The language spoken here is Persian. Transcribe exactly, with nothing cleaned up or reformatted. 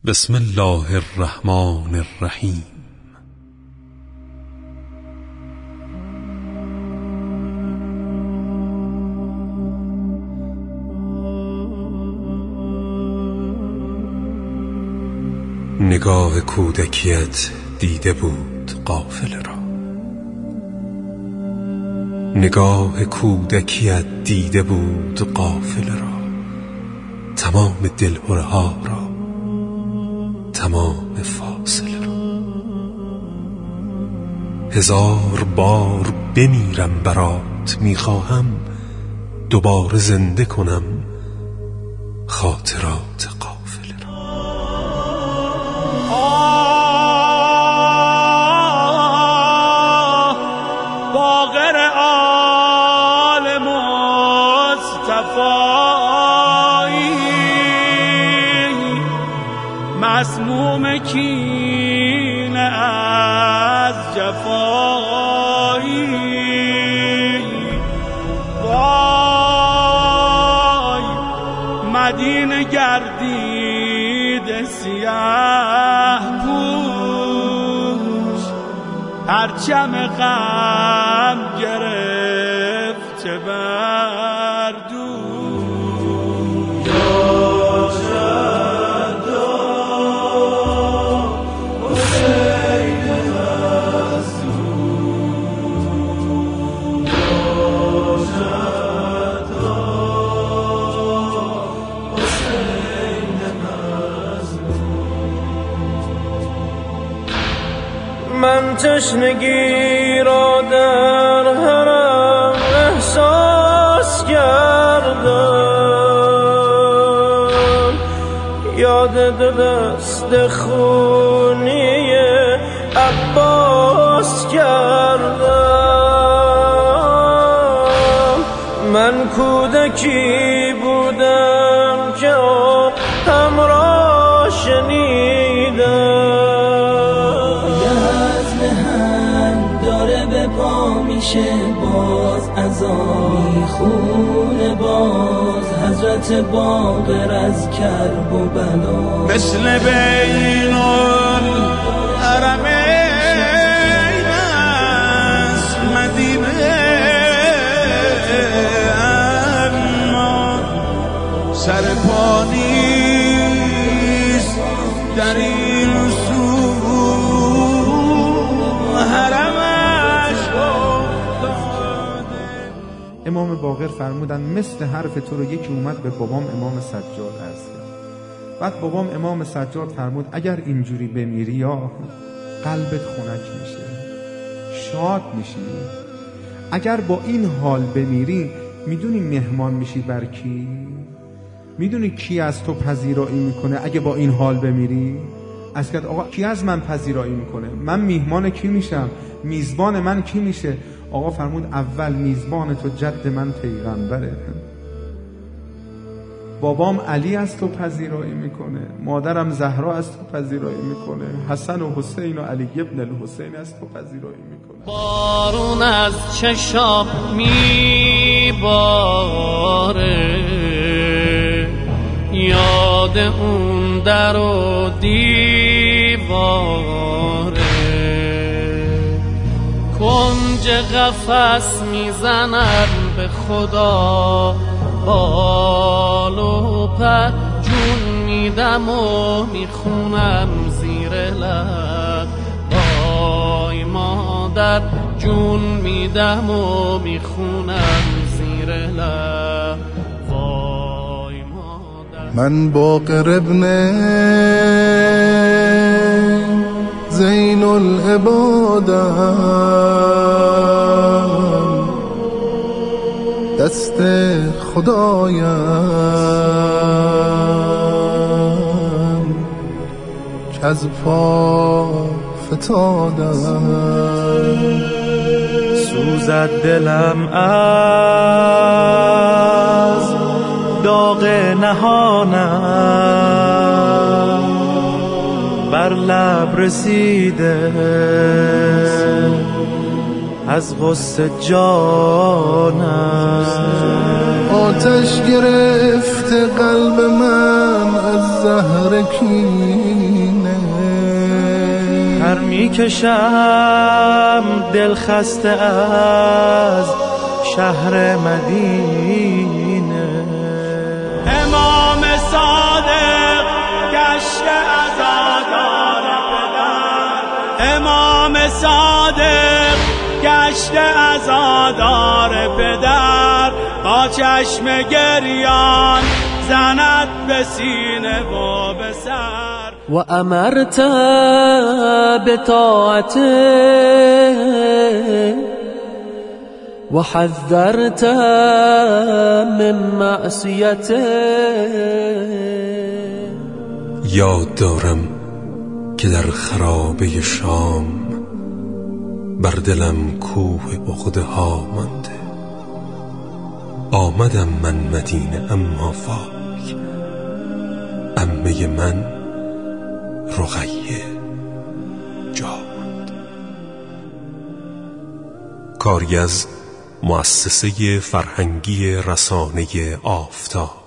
بسم الله الرحمن الرحیم. نگاه کودکیت دیده بود قافله را، نگاه کودکیت دیده بود قافله را، تمام دلهره ها را، تمام فاصله را. هزار بار بمیرم برات، میخواهم دوباره زنده کنم خاطرات قافله را. آه باقر آل مصطفایی، مسموم کینه از جفایی. وای مدینه گردید سیاه پوش، پرچم غم گرفته بر دوش. من تشنگی را در حرم احساس کردم، یاد دو دست خونی عباس کردم. من کودکی بودم که همراه شنیدم، میشه باز عذابی خونه باز، حضرت باقر از کرب و بلا، مثل بین الحرمین است مدینه، اما سر پا نیست در این سو حرم. امام باقر فرمودن مثل حرف تو رو یکی اومد به بابام امام سجاد عرض کرد. بعد بابام امام سجاد فرمود اگر اینجوری بمیری یا قلبت خنک میشه، شاد میشی. اگر با این حال بمیری میدونی مهمان میشی بر کی؟ میدونی کی از تو پذیرایی میکنه اگه با این حال بمیری؟ از که آقا کی از من پذیرایی میکنه؟ من میهمان کی میشم؟ میزبان من کی میشه؟ آقا فرمود اول میزبان تو جد من پیغمبره، بابام علی از تو پذیرایی میکنه، مادرم زهرا از تو پذیرایی میکنه، حسن و حسین و علی ابن الحسین از تو پذیرایی میکنه. بارون از چشام میباره، یاد اون در و دیواره، کنج قفس میزنم به خدا، بال و پر جون میدم و میخونم زیر لب. وای مادر جون میدم و میخونم زیر لب. وای مادر. من باقر ابن زین العبادم، دست خدایم که از پا فتادم. سوزد دلم از داغ نهانم، بر لب رسیده از غصه جانم. آتش گرفت قلب من از زهر کینه. هر میکشم دل خسته از شهر مدینه. امام صادق گشته عزادار پدر، امام صادق گشته عزادار پدر، با چشم گریان زند به سینه و به سر. و امرت بطاعته و حذرت من معصیته. یاد دارم که در خرابه شام بر دلم کوه عقده ها مانده. آمدم من مدینه اما وای، عمه من رقیه جا ماند. کاری از مؤسسه فرهنگی رسانه آفتاب.